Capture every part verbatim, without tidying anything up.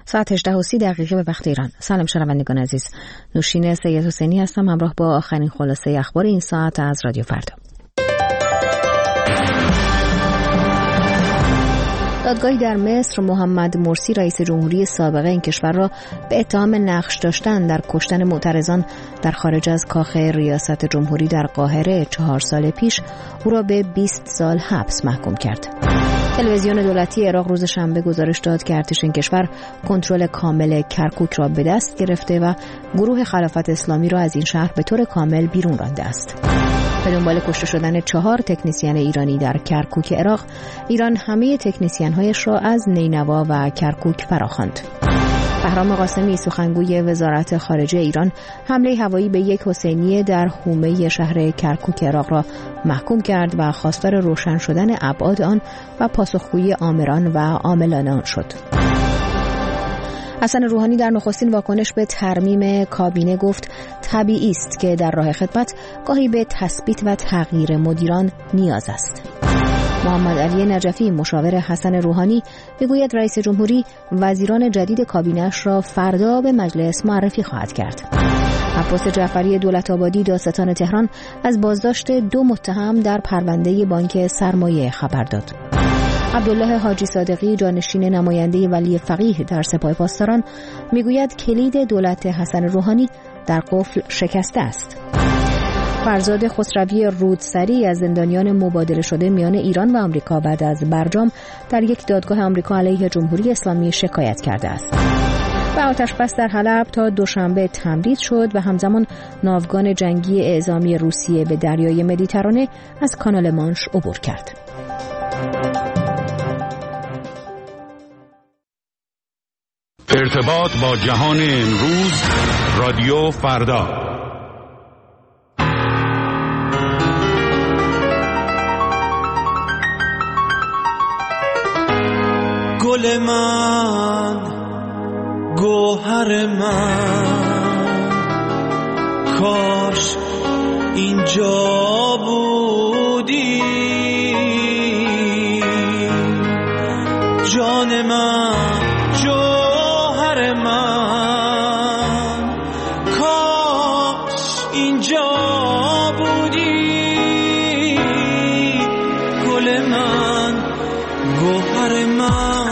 ساعت هجده و سی دقیقه به وقت ایران. سلام شنوندگان عزیز، نوشین سید حسینی هستم همراه با آخرین خلاصه اخبار این ساعت از رادیو فردا. دادگاهی در مصر محمد مرسی رئیس جمهوری سابق این کشور را به اتهام نقش داشتن در کشتن معترضان در خارج از کاخ ریاست جمهوری در قاهره چهار سال پیش او را به بیست سال حبس محکوم کرد. تلویزیون دولتی عراق روز شنبه گزارش داد که ارتش این کشور کنترل کامل کرکوک را به دست گرفته و گروه خلافت اسلامی را از این شهر به طور کامل بیرون رانده است. به دنبال کشته شدن چهار تکنیسین ایرانی در کرکوک عراق، ایران همه تکنیسین‌هایش را از نینوا و کرکوک فراخواند. بهرام قاسمی سخنگوی وزارت خارجه ایران حمله هوایی به یک حسینیه در حومه شهر کرکوک عراق را محکوم کرد و خواستار روشن شدن ابعاد آن و پاسخگویی آمران و عاملان آن شد. حسن روحانی در نخستین واکنش به ترمیم کابینه گفت طبیعی است که در راه خدمت گاهی به تثبیت و تغییر مدیران نیاز است. محمد علی نجفی مشاور حسن روحانی میگوید رئیس جمهوری وزیران جدید کابینه‌اش را فردا به مجلس معرفی خواهد کرد. عباس جعفری دولت‌آبادی دادستان تهران از بازداشت دو متهم در پرونده بانک سرمایه خبر داد. عبدالله حاجی صادقی جانشین نماینده ولی فقیه در سپاه پاسداران میگوید کلید دولت حسن روحانی در قفل شکسته است. فرزاد خسروی رودسری از زندانیان مبادله شده میان ایران و آمریکا بعد از برجام در یک دادگاه آمریکا علیه جمهوری اسلامی شکایت کرده است. و آتشبس در حلب تا دوشنبه تمدید شد و همزمان ناوگان جنگی اعزامی روسیه به دریای مدیترانه از کانال مانش عبور کرد. ارتباط با جهان امروز، رادیو فردا. گل من، گوهر من، کاش اینجا بودی. جان من، جوهر من، کاش اینجا بودی. گل من، گوهر من،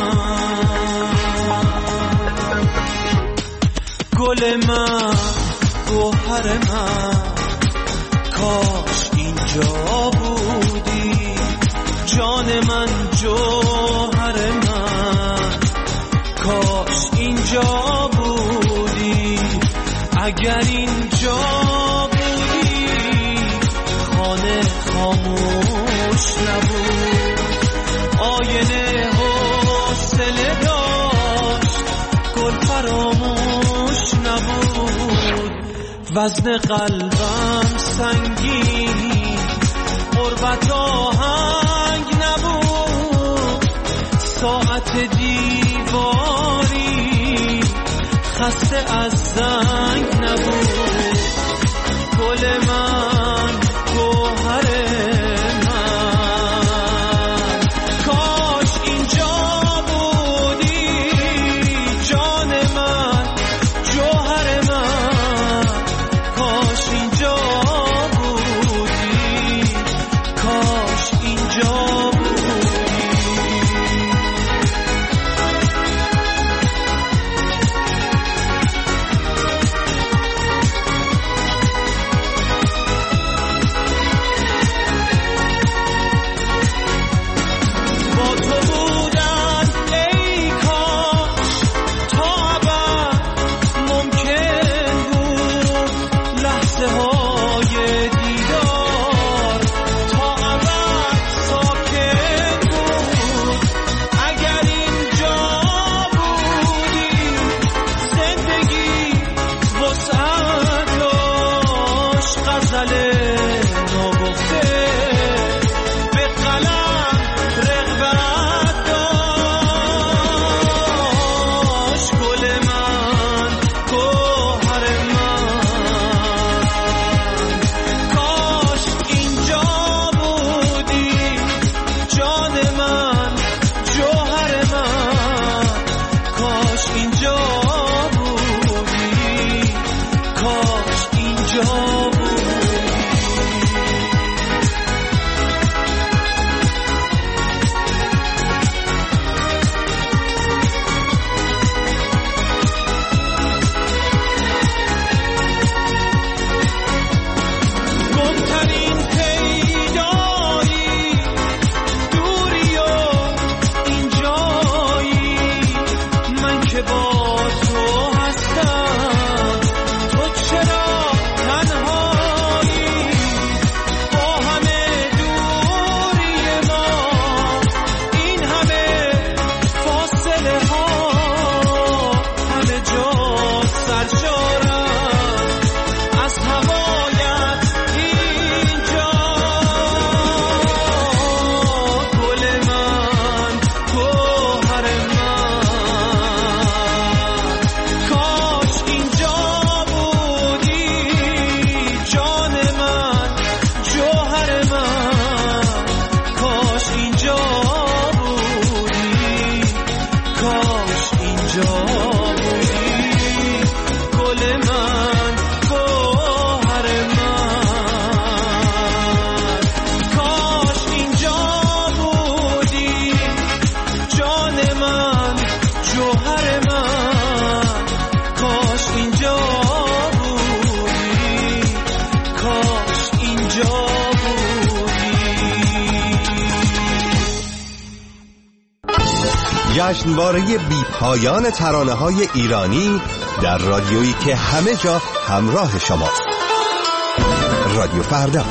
گل من، گوهر من، کاش اینجا بودی. جان من، جوهر من، کاش اینجا بودی. اگر اینجا بودی خانه خاموش نبود، آینه حوصله داشت گل فراموش نبود. وزن قلبم سنگین، غربت آهنگ نبود. ساعت دیواری خسته از زنگ نبود. گل من، گوهر من، کاش اینجا بودی. جان من، جوهر من، کاش اینجا بودی. کاش اینجا جشنواره بی پایان ترانه‌های ایرانی در رادیویی که همه جا همراه شماست. رادیو فردا.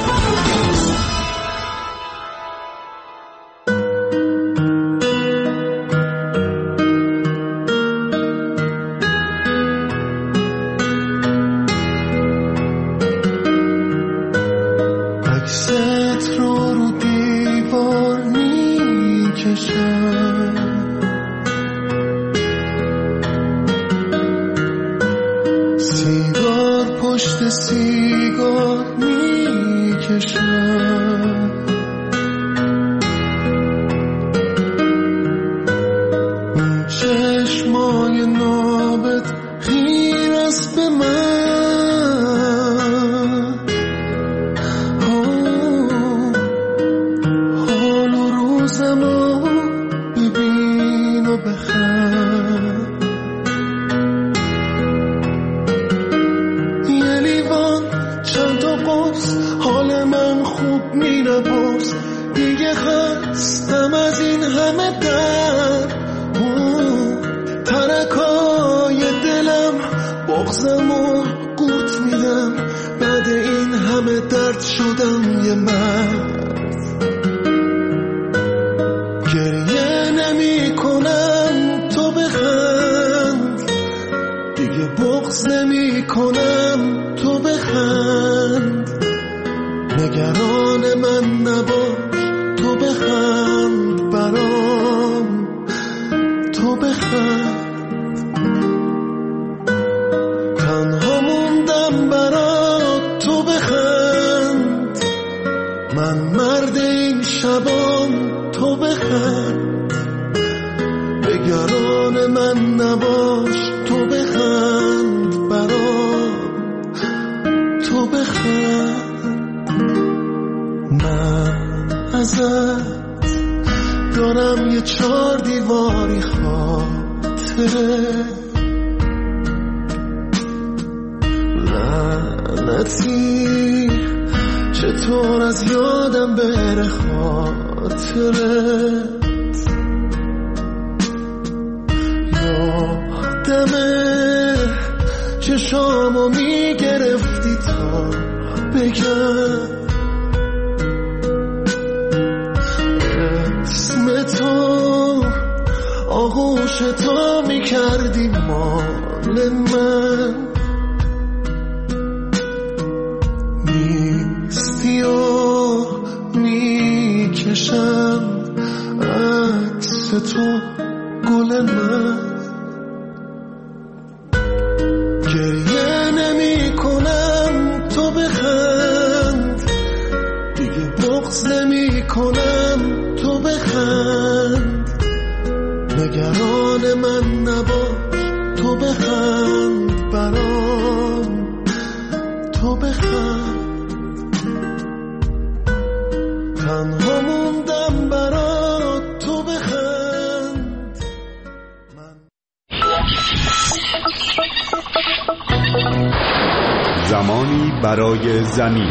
زمانی برای زمین.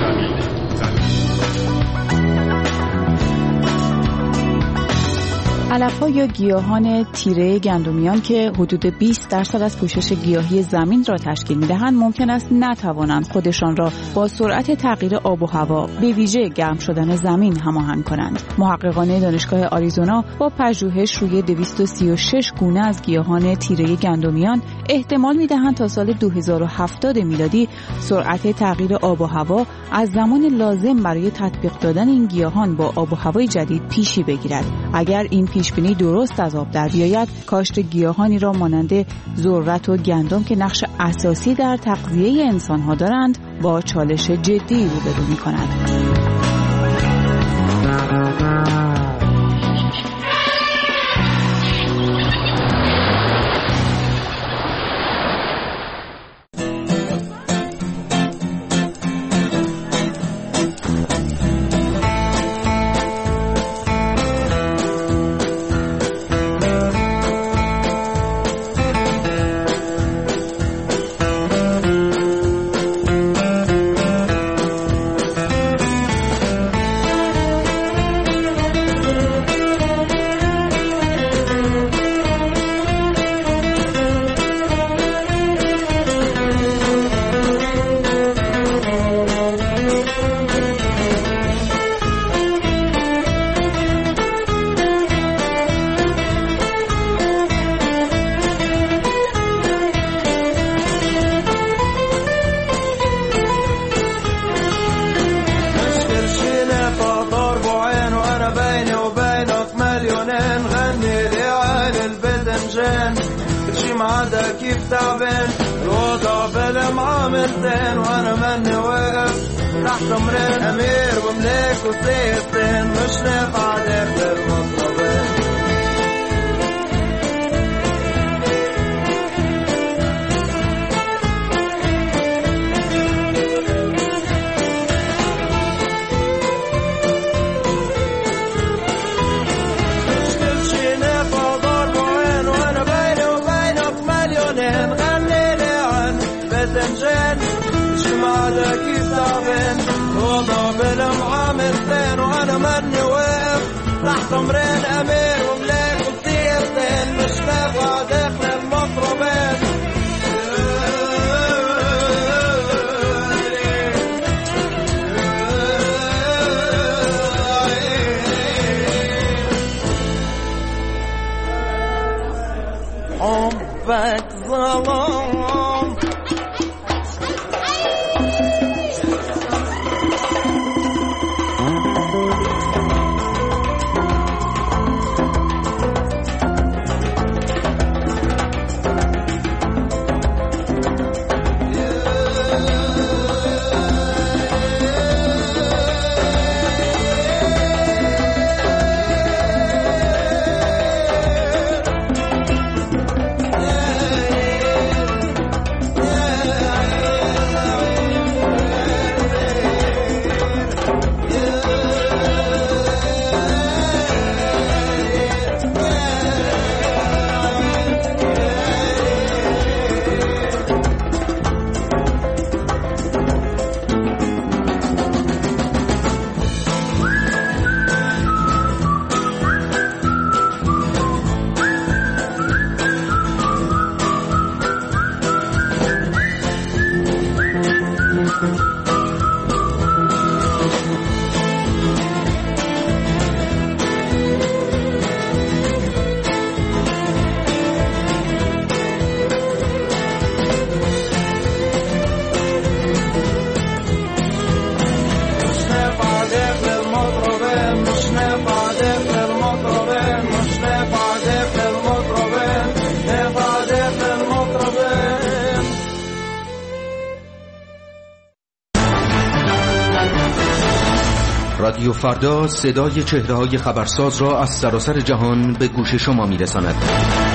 علف‌ها یا گیاهان تیره گندمیان که حدود بیست درصد از پوشش گیاهی زمین را تشکیل می‌دهند ممکن است نتوانند خودشان را با سرعت تغییر آب و هوا به ویژه گرم شدن زمین هماهنگ کنند. محققان دانشگاه آریزونا با پژوهش روی دویست و سی و شش گونه از گیاهان تیره گندمیان احتمال می‌دهند تا سال دو هزار و هفتاد میلادی سرعت تغییر آب و هوا از زمان لازم برای تطبیق دادن این گیاهان با آب و هوای جدید پیشی بگیرد. اگر این پیشبینی درست از آب در بیاید، کاشت گیاهانی را مانند ذرت و گندم که نقش اساسی در تغذیه انسان‌ها دارند با چالش جدی روبرو می‌کند. بتنجن شي ما عدا كيف تعبان الوضع بالمعاملتين وانا مني واقف تحت امرين امير وملاك وسيفتين مش نافع داخل المطربين كيف تعبان وضع بالمعاملتين وانا مني واقف تحت امرين امير وملاك وسيفتين مش نافع داخل المطربين حبك ظلام رادیو فردا صدای چهره‌های خبرساز را از سراسر جهان به گوش شما می‌رساند.